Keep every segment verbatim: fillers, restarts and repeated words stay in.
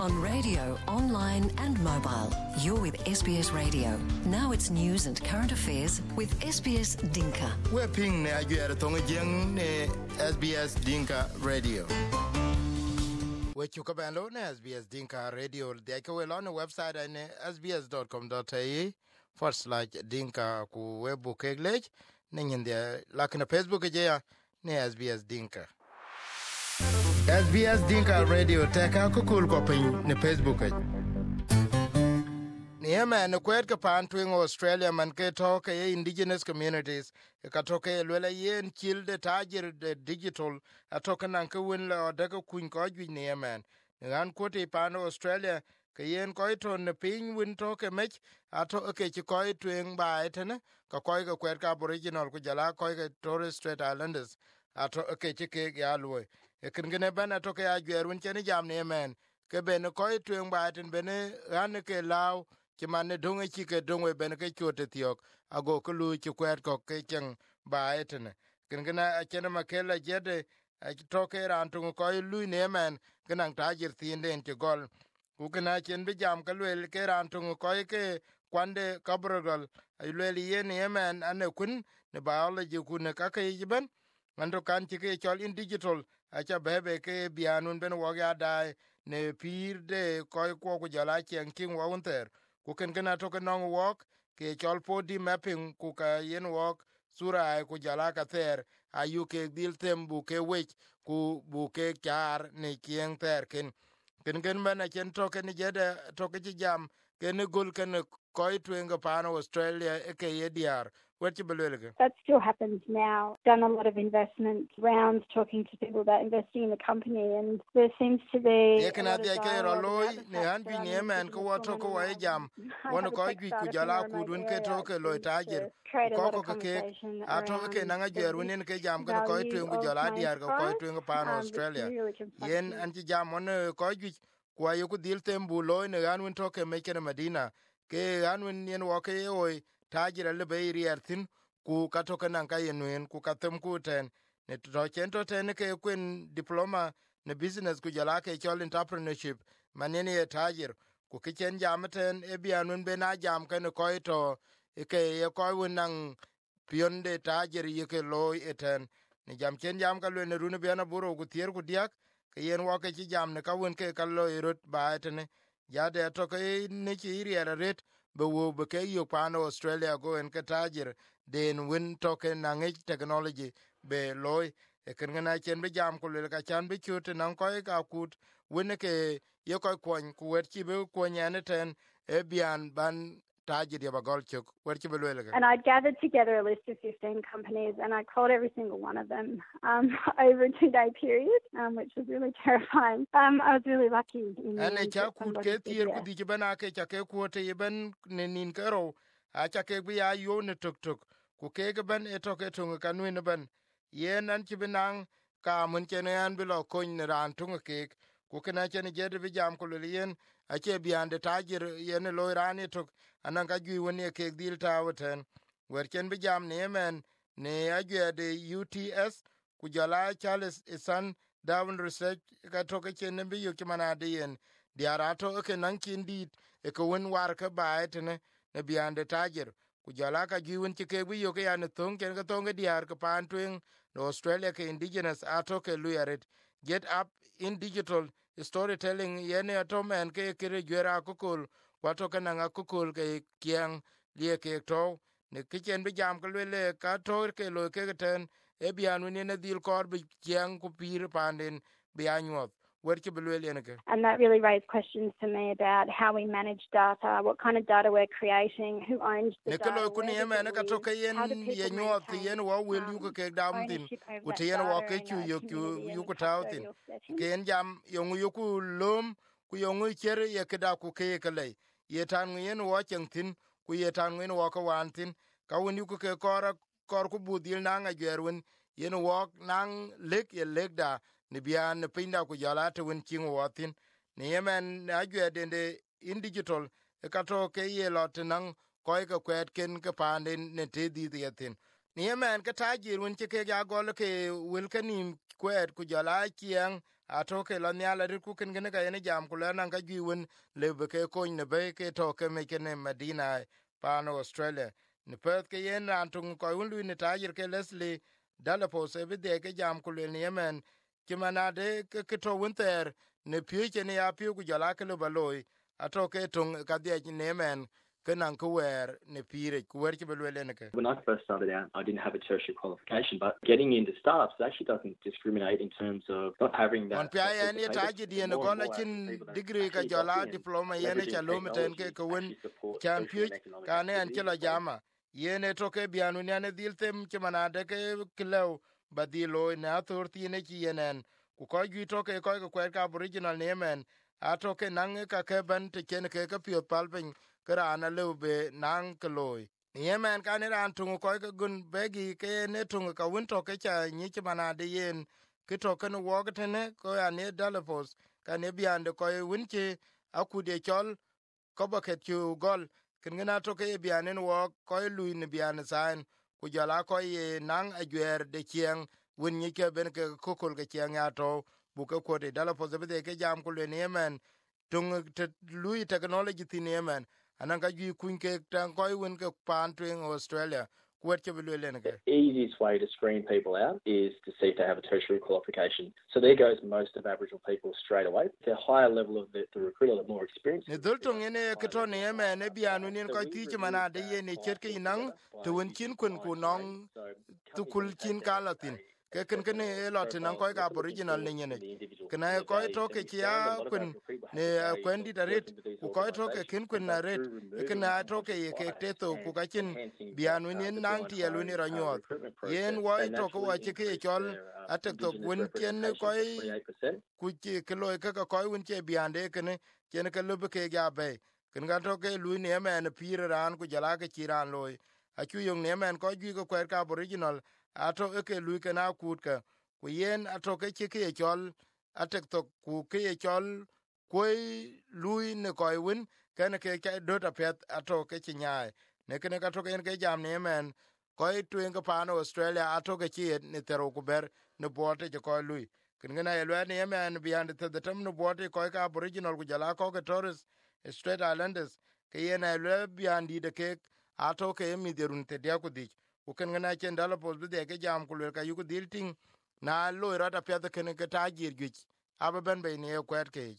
On radio, online and mobile. You're with S B S Radio. Now it's news and current affairs with S B S Dinka. We're ping ne ajuere tonga jeng ne S B S Dinka Radio. We chuka banlo ne S B S Dinka Radio. They can well on the website and s b s dot com dot a e forward slash Dinka ku webbook eglech. Ningen there like in Facebook aja ne S B S Dinka. S B S Dinka Radio teka kukul ko pin ne Facebook. Niema ne kwet ka pan twing Australia man ke to ke indigenous communities ka to ke lele yen childe tajir de digital atoka nan ke win la de ko kun ko ju niema ngan ko te pan Australia ke yen ko to ne pin win to ke mech ato ke ti ko twing ba etene ka ko ga kwet ka aboriginal ku jala ko ke Torres Strait Islanders ato ke ti ke ya lo e kin gene bana to ke agwerun chen jam niema ke ben ko twing ba eten bene ran ke law ki man donge chi ke donge ben ke chote tiok ago ko lu chi kwet ko ke chen ba etene kin gna a chen ma kela jede a to ke ran tu ko lu ne men gnan ta jir tin den ti gol ku gna chen bi jam ka lu ke ran tu ko ke kwande kabrogol ay lu ye ne men ane kun ne biology kun ka ke jiben ando kan ti ke chol in digital a cha bebe ke bianun ben wo ga dai ne pir de ko ko ku jala chen king wo unter ku ken gana to kenong walk ke chol podi mapping ku ka yen walk sura ku jala ka ter ayu ke dil tem bu ke wech ku bu ke kar ne kien ter ken ken gen bana chen to ken jede to ke jam ken gol ken ko twenga pan Australia e ke yediar what you believe. That still happens now. Done a lot of investment rounds talking to people about investing in the company, and there seems to be ye kana dia ke roloi ne han bi ne men ko wato ko wa jam wono ko gi ku jala ku dun ke to ke loy tajir ko ko ke ato ke nanga jeru ne ke jam ko ko to ngu jala diar ko ko to pan Australia yen anti jam on ko gi ku ayu ku dil tembu loy ne han won to ke me ke Medina ke han won yen wo ke oy tajir le be riartin ku ka to ke nan ka yen ku ka tem ku ten ne to chen to ten ke kun diploma ne business ku jala ke chol entrepreneurship manene ye tajir ku kichen jamten e bianun be na jam kan ko to ke ye ko wunan pionde tajir ye ke loy eten ne jam chen jam ka le ne runu be na buro ku tier ku diak ke yen wo ke jam ne ka won ke ka loy rut ba etene ya de to ke ne chi ri ara ret be wo be ke yo pan Australia go en ke tajir den win to ke na ngi technology be loy e ken na chen be jam ko le ka chan be chute nan ko ka kut wene ke ye ko kon ku wer chi be ko nyane ten e bian ban tajir ya bagol chuk wer chi be le. And I gathered together a list of fifteen companies and I called every single one of them um, over a two-day period, um, which was really terrifying. Um, I was really lucky. And e cha kut ke tier ku di bana ke cha ke ko te ben ne nin kero a cha ke bi ya yo ne tuk tuk ku ke ke ben e to ke tung ka nu ne ben yen an ci benang ka mun chen an bi lo ko ne ran tung ke ku kana chen je de bi jam ko le yen a che bi ande tajir yen lo ran e tok anan ka gi woni ke dil ta woten wer chen bi jam ne men ne a ge de U T S ku jala Charles Isan Darwin Research ka to ke chen bi yu ki mana de yen diara to ke nan kin dit e ko won war ka ba etne ne bi ande tajir ku jala ka gi won ti ke bi yu ke an thong ken ka thong diar ka pan twing no Australia ke indigenous ato ke luyaret get up in digital storytelling yene atom en ke kire jera kukul wato kana nga kukul ke kiang lie ke to ne kichen bi jam ke le ka to ke lo ke ten e bianu ne ne dil kor bi kiang ku pir pandin bi anyot. And that really raised questions to me about how we manage data, what kind of data we're creating, who owns the data, where does it live, how do people maintain um, ownership over that data in a community and custodial setting. Ken jam yongu yoku lom ku yongu chere ye keda ku ke kale ye tan yen wo chengtin ku ye tan yen wo ka wantin ka won yu ke kor kor ku budil na nga gerwen yen wo nang lek ye legda ni bian ne pinda ku jala te won king wotin ni yemen agwe dende in digital e kato ke ye lot nan ko ke kwet ken ke panden ne te di yetin ni yemen ka tajir won ke ya gol ke wil kanim kwet ku jala kieng atoke la nyala ri ku ken gene ka ene jam kula nan ka giwen le be ke ko ne be ke to ke me ken Medina pano Australia ne Perth ke yen antung ko un lu ne tajir ke Leslie Dalapo se be de ke jam kula ne Yemen ki manade ke ke to winter ne pye ke ne ya pye ku jala ke lo baloi atoke tung ka de ne Yemen kenan ku wer ne pire ku wer ke belwele ne ke. When I first started out, I didn't have a tertiary qualification, but getting into startups actually doesn't discriminate in terms of not having that. On pya ene taji di ne gola chin degree ka jala diploma yene chalo meten ke kun chan pye ka ne an chela jama yene to ke bianu ne diltem ke manade ke kilo badilo ne authority ne ki yenen ku ko gi to ke ko ko ka original ne men atoke nang ka ke ban te ken ke ka pyo palpen kara na lube nang kloi Yemen kan ran tungu ko ke gun begi ke ne tungu ka winto ke cha nyi chi manade yen ke to ken wogtene ko ane Dalapos kan e biande ko winche akude chol ko baket chu gol ken na to ke biane wo ko lui ne biane san ku jala ko ye nang ajwer de chieng win nyi ke ben ke kokol ke chieng ya to bu ke ko de Dalapos be ke jam ku le Yemen tungu te lui technology tin Yemen ananga gi kunke tan koy won ke pantwing Australia kwet ke bilwe ne ke. The easiest way to screen people out is to see if they have a tertiary qualification. So there goes most of Aboriginal people straight away. The higher level of the, the recruiter, the more experienced. Ne dultung ene ke to ne me ne bianu nin ko ti mana de ye ne chet ke nang to won chin kun ku nong tu kul chin kalatin ke ken ken e lot nan ko ka Aboriginal ne ne kana ko to ke ya kun ne kwendi daret ku ko to ke kin kun na ret kana to ke ke te to ku ka chin bianu nin nang ti elu ni ranyo yen wo to ko wa ke ke chol atek to won ken ko ku ke ke lo ke ko won che biande ken ken ke lo ke ga be ken ga to ke lu ne men pire ran ku jala ke chiran loy a chu yung ne men ko gi ko ka Aboriginal ato ke lu ke na kut ka ku yen ato ke ke ke chol atek to ku ke chol koi lui ne ko win ken ke ke do ta pet ato ke nyaai ne ken ka to ke jam ne men ko tuen ka pano Australia ato ke chi ne tero ku ber ne bote je ko lui ken na elwa ne men beyond the tam no bote ko ka Aboriginal ku jala ko ke Torres Strait Islanders ke yen elwa beyond de ke ato ke mi derun te dia ku dik ku ken na chen Dalapos be de ke jam ku le ka yu ku dilting na lo rata pet ken ke ta jir gich aba ben be ne kwet ke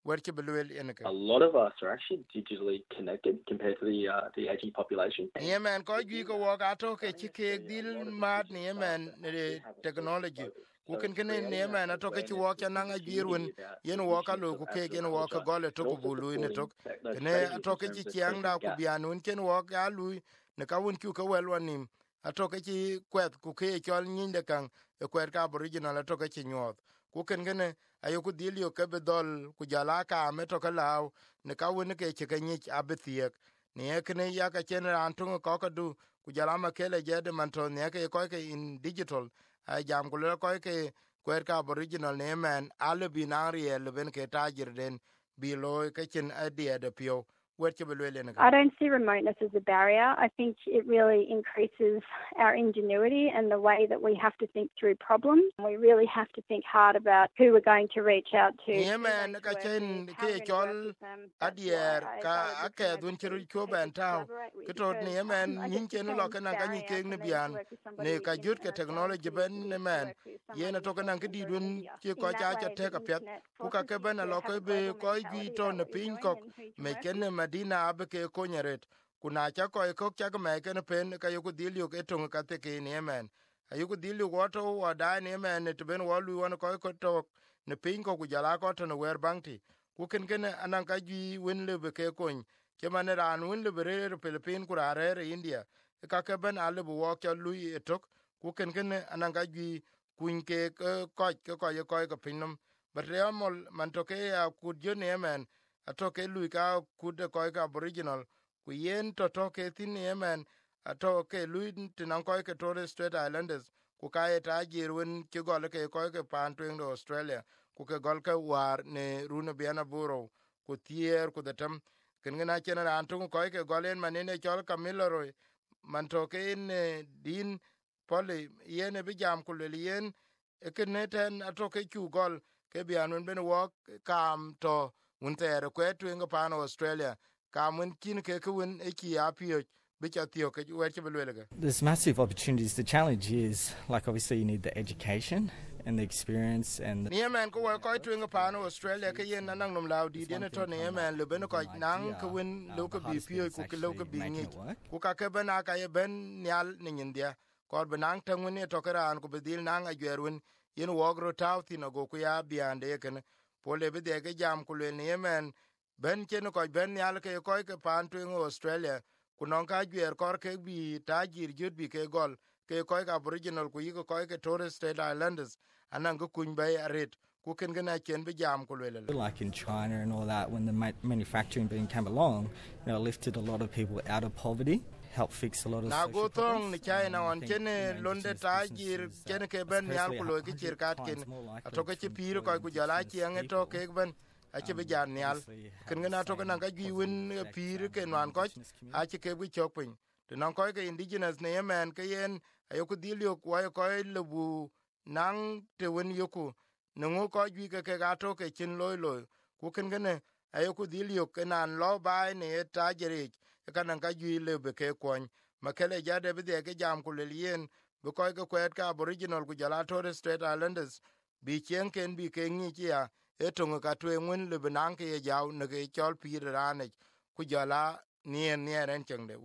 a lot of us are actually digitally connected compared to the uh, the aging population. Yeah, man, ko gi ko wa ka to ke chike dil mat ne man ne technology. Ku ken ken ne man to ke wa ka na ngirun yen wa ka lo ku ke yen wa ka gole to ku bulu ne to. Ne to ke chi chiang da ku bianun ken wa ka lu ne ka won ku ka wel wanim. Ato ke chi kwet ku ke chol nyinde kan e kwet ka Aboriginal to ke chi nyot. Ku ken ken ayoku dilio ke bedol ku jala ka me to kalaw ne ka woni ke ke nyich abethiek ne ekne ya ka chen ran tungo ko ka du ku jala ma kele jede man to ne ke ko ke in digital a jam ku le ko ke kwer ka Aboriginal ne men ale binari el ben ke tajir den bi lo ke chen adie de pio. I don't see remoteness as a barrier. I think it really increases our ingenuity and the way that we have to think through problems. We really have to think hard about who we're going to reach out to. Yeah, man, ka chen ke chol adier ka ake dun chiru ko ban taw. Kito ne man nyin chen lo kana ka nyi ke ne bian ne ka jut ke technology ben ne man. Ye na to kana ke di dun chi ko cha cha te ka pet ku ka ke ben lo ko be ko gi to ne pin ko me ken Medina abeke konyaret kuna cha ko ko cha me ken pen ka yugo dilio ke to ka te ke ne men ayugo dilio woto wa da ne men to ben walu won ko ko to ne pin ko gujala ko to no wer bangti ku ken ken anan ka gi wen le be ke kon ke man ran wen le bere Philippine ku rare India ka ke ben ale bu wo ka lu etok ku ken ken anan ka gi kun ke ko ko ko ko ko pinum but man to ke ya ku jo ne men atoke lui ka kude ko ka Aboriginal ku yen to to ke tin Yemen atoke lui tinan ko ke Torres Strait Islanders ku ka eta jirwen ke gol ke ko ke pantwing do Australia ku ke gol ke war ne runa biana buro ku tier ku datam ken na chen ran tu ko ke golen manene chol kamiloro man to ke in din poli yen bi jam ku le yen e ken ten atoke chu gol ke bian wen ben wok kam to un ter kwe twen ga pan Australia kam wen kin ke ke wen e ki apio bicha tio ke wer ke belwelga. There's massive opportunities. The challenge is, like, obviously you need the education and the experience and the... Nieman ko ko twen pa no Australia ke yen nang nom laudi den to nieman le ben ko nang ko wen lo ko bi pio ku ke lo ko bi ni ku ka ke ben aka ye ben nyal ni india ko benang tangun ne to kara an ko bedil nang a gerwen yen wogro tawti no go ku ya biande ken pole be de ke jam ku le nieman ben ken ko ben nyal ke ko ke pan twen Australia ku non ka ger kor ke bi tajir jud bi ke gol ke ko ka aboriginal ku yi ko ke Torres Strait Islanders anang ko kun bay aret ku ken gana ken be jam ku le like in China and all that, when the ma- manufacturing boom came along, you know, lifted a lot of people out of poverty, helped fix a lot of na social go problems. tong ni China on ken londe tajir ken ke ben nyal ku lo ke chirkat ken atoke che pir ko ku jala chi ange to ke ben a che be jan nyal ken gana to kana ga gi win pir ke nan ko a che ke bi chokpin to nan ko ke indigenous ne yemen ke yen ayoku dilio ko ko lebu nang te wen yoku nungu ko gi ke ke ga to ke chin loy loy ku ken gane ayoku dilio ke nan lo bai ne tajiri ka nan ka gi le be ke kon makele jade be de ke jam ku le yen be ko ke kwet ka aboriginal ku jala Torres Strait Islanders bi chen ken bi ke ngi ya etonga ka twen wen le benang ke jaw ne ke chol pir rane ku jala near near and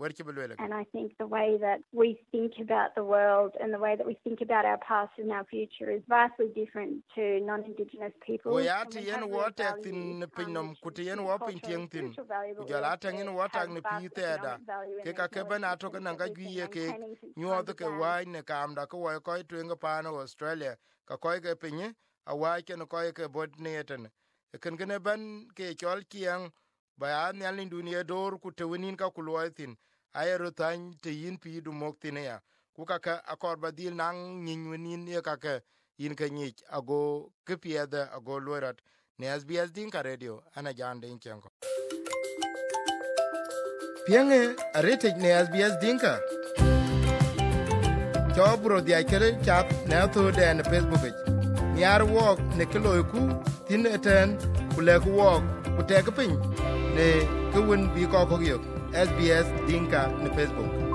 I think the way that we think about the world and the way that we think about our past and our future is vastly different to non-Indigenous people. We are to yen water in Pinum, Kutian whopping tin, Jalatan in water and the Pita, Keka Kebana token and Gagia cake, New Order wine, a cam, the Koi Koi to Ingapano, Australia, Kakoika Pinye, a white and a Koika bot Nathan. A Kangaban cake all kiang. Bayan yalin dunia dor ku tewinin ka kulwaithin ayero tan te yin pi du moktin ya ku ka ka akor badil nang nyinwinin ya ka ka yin ka nyich ago ke pieda ago lorat ne S B S din ka radio ana jande in chenko pienge arete ne S B S din ka jobro dia kere chat na to den Facebook nyar wok ne kilo ku tin eten kule ku wok ku te ka pin ne kewin bi ko ko yo S B S Dinka ne Facebook